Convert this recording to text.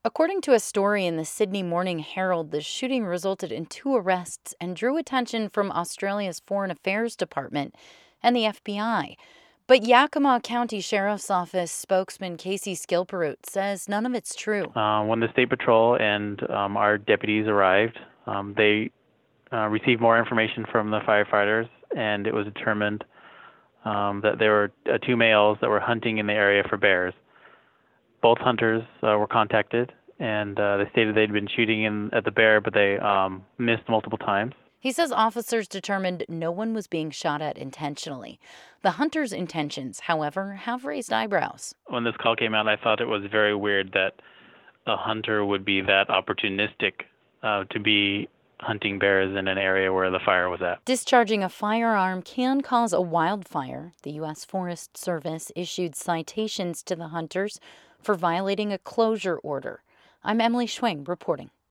According to a story in the Sydney Morning Herald, the shooting resulted in 2 arrests and drew attention from Australia's Foreign Affairs Department and the FBI. But Yakima County Sheriff's Office spokesman Casey Skilperut says none of it's true. When the State Patrol and our deputies arrived, they received more information from the firefighters, and it was determined that there were two males that were hunting in the area for bears. Both hunters were contacted, and they stated they'd been shooting at the bear, but they missed multiple times. He says officers determined no one was being shot at intentionally. The hunter's intentions, however, have raised eyebrows. When this call came out, I thought it was very weird that a hunter would be that opportunistic to be hunting bears in an area where the fire was at. Discharging a firearm can cause a wildfire. The U.S. Forest Service issued citations to the hunters for violating a closure order. I'm Emily Schwing reporting.